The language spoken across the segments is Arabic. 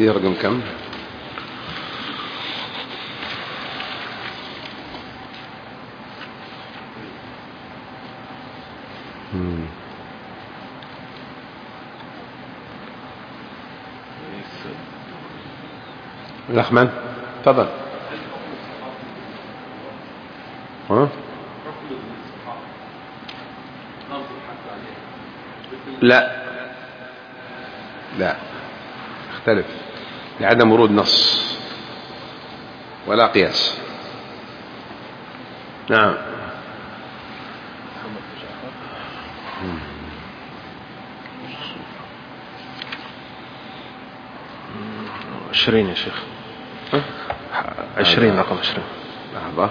في رقم كم؟ الأخ من؟ تفضل. لا اختلف لعدم ورود نص ولا قياس. نعم. 20 يا شيخ. 20 رقم 20. لحظة.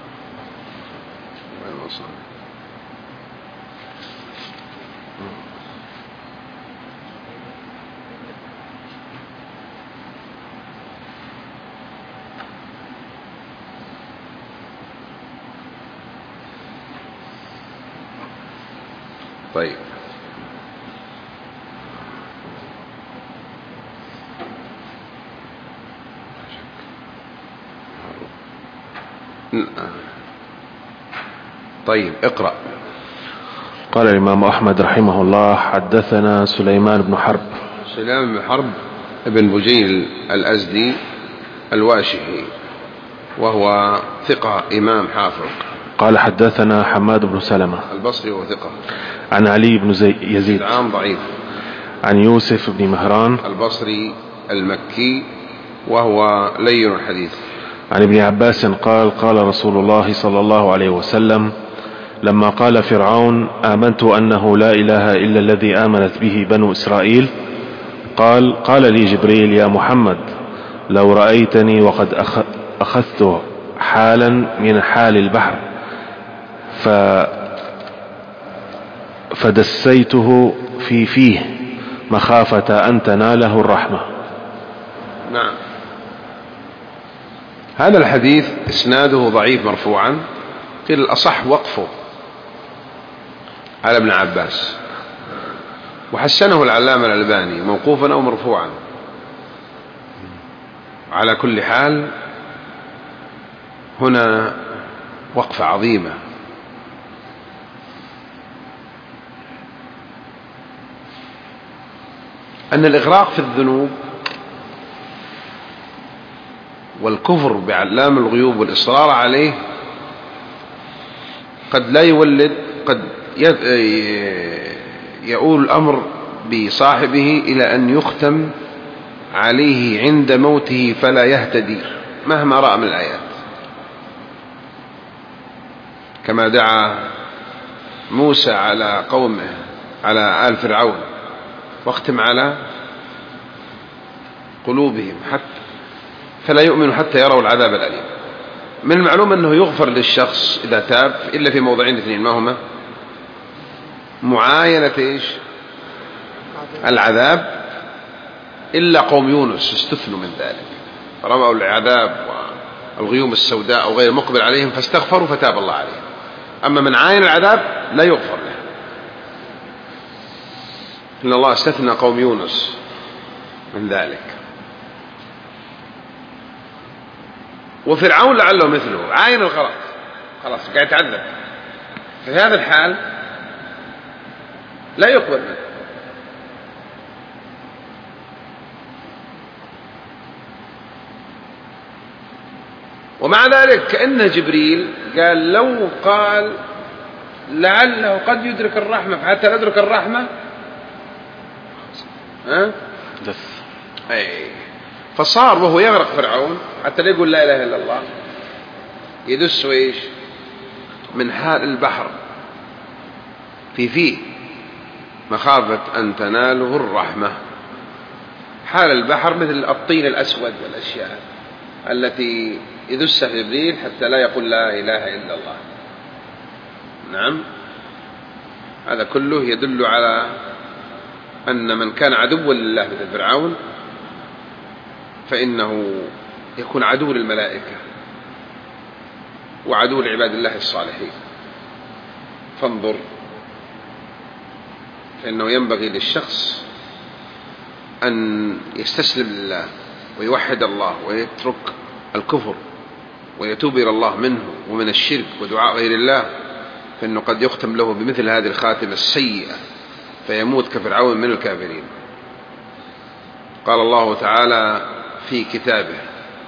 طيب طيب اقرأ. قال الإمام أحمد رحمه الله: حدثنا سليمان بن حرب. سليمان بن حرب ابن بجيل الأزدي الواشحي، وهو ثقة إمام حافظ. قال حدثنا حماد بن سلمة البصري وهو ثقة. عن علي بن يزيد عام ضعيف. عن يوسف بن مهران البصري المكي، وهو لين الحديث. عن ابن عباس قال: قال رسول الله صلى الله عليه وسلم لما قال فرعون: آمنت أنه لا إله إلا الذي آمنت به بنو إسرائيل، قال لي جبريل: يا محمد، لو رأيتني وقد أخذت حالا من حال البحر فدسيته في فيه مخافة أن تناله الرحمة. نعم. هذا الحديث إسناده ضعيف مرفوعا، قيل الأصح وقفه على ابن عباس، وحسنه العلامة الألباني موقوفا أو مرفوعا. على كل حال هنا وقفة عظيمة. أن الإغراق في الذنوب والكفر بعلام الغيوب والإصرار عليه قد لا يولد، قد يؤول الأمر بصاحبه إلى أن يختم عليه عند موته فلا يهتدي مهما رأى من الآيات، كما دعا موسى على قومه، على آل فرعون: واختم على قلوبهم فلا يؤمنوا حتى يروا العذاب الأليم. من المعلوم أنه يغفر للشخص إذا تاب إلا في موضعين اثنين، ما هما؟ معاينة العذاب، إلا قوم يونس استثنوا من ذلك، رموا العذاب والغيوم السوداء أو غير مقبل عليهم فاستغفروا فتاب الله عليهم. أما من عاين العذاب لا يغفر له، إن الله استثنى قوم يونس من ذلك. وفرعون لعله مثله، عاين الغرق، خلاص قاعد يتعذب، في هذا الحال لا يقبل منه. ومع ذلك كأن جبريل قال لو قال لعله قد يدرك الرحمة، فحتى لا يدرك الرحمة دث. فصار وهو يغرق فرعون حتى لا يقول لا إله إلا الله، يدس وإيش من حال البحر في فيه مخافة أن تناله الرحمة. حال البحر مثل الطين الأسود والأشياء التي يدسها جبريل حتى لا يقول لا إله إلا الله. نعم، هذا كله يدل على أن من كان عدوا لله مثل فرعون فإنه يكون عدو للملائكة وعدو لعباد الله الصالحين. فانظر، فإنه ينبغي للشخص أن يستسلم لله ويوحد الله ويترك الكفر ويتوب إلى الله منه ومن الشرك ودعاء غير الله، فإنه قد يختم له بمثل هذه الخاتمة السيئة فيموت كفرعون من الكافرين. قال الله تعالى في كتابه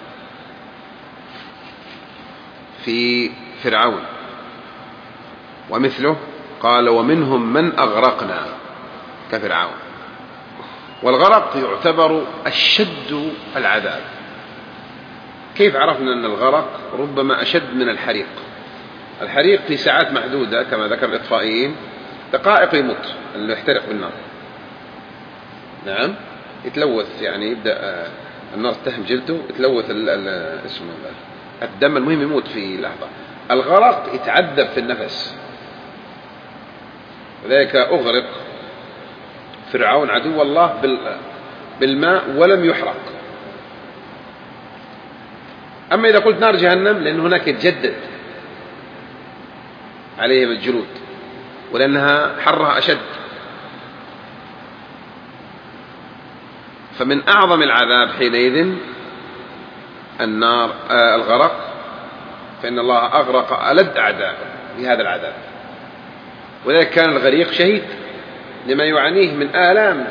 في فرعون ومثله، قال ومنهم من أغرقنا كفرعون. والغرق يعتبر أشد العذاب. كيف عرفنا أن الغرق ربما أشد من الحريق؟ الحريق في ساعات محدودة كما ذكر الإطفائيين، دقائق يموت اللي يحترق بالنار. نعم، يتلوث، يعني يبدأ النار تهم جلده، يتلوث اسمه الدم، المهم يموت في لحظة. الغرق يتعذب في النفس، وذلك أغرق فرعون عدو الله بالماء ولم يحرق. أما إذا قلت نار جهنم، لأن هناك يتجدد عليهم الجلود، ولأنها حرها أشد. فمن أعظم العذاب حينئذ النار الغرق، فإن الله أغرق ألد أعداء بهذا العذاب. ولذلك كان الغريق شهيد لما يعانيه من آلام،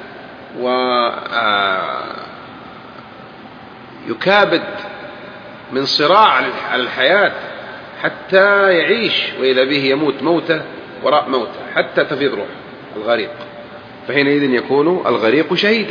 ويكابد من صراع على الحياة حتى يعيش، وإذا به يموت موته وراء موته حتى تفيض روح الغريق، فحينئذ يكون الغريق شهيدا.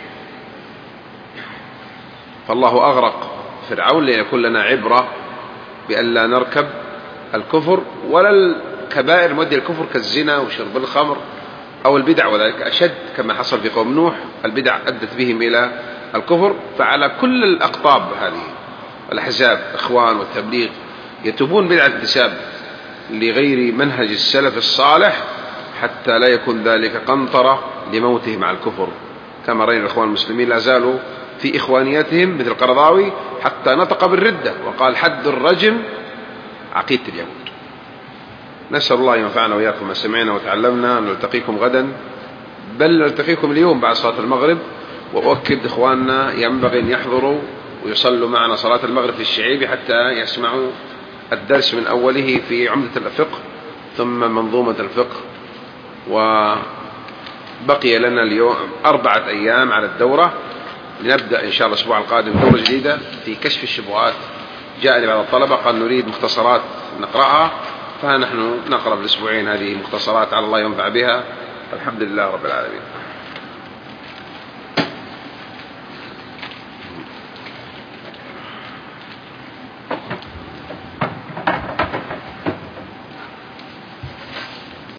فالله أغرق فرعون ليكون لنا عبرة بأن لا نركب الكفر ولا الكبائر المؤدية الكفر كالزنا وشرب الخمر أو البدع، وذلك أشد كما حصل في قوم نوح، البدع أدت بهم إلى الكفر. فعلى كل الأقطاب هذه الأحزاب، إخوان والتبليغ، يتوبون بدعة انتساب لغير منهج السلف الصالح حتى لا يكون ذلك قنطرة لموته مع الكفر، كما رأينا الإخوان المسلمين لا زالوا في إخوانيتهم مثل القرضاوي حتى نطق بالردة وقال حد الرجم عقيدة اليهود. نسأل الله ينفعنا وإياكم ما سمعنا وتعلمنا. نلتقيكم غدا، بل نلتقيكم اليوم بعد صلاة المغرب. وأؤكد إخواننا ينبغي أن يحضروا ويصلوا معنا صلاة المغرب في الشعيبي حتى يسمعوا الدرس من أوله في عمدة الفقه ثم منظومة الفقه. وبقي لنا اليوم 4 أيام على الدورة، لنبدأ إن شاء الله الأسبوع القادم دورة جديدة في كشف الشبهات. جاءني بعض الطلبة قال نريد مختصرات نقرأها، فنحن نقرأ بالأسبوعين هذه مختصرات على الله ينفع بها. الحمد لله رب العالمين.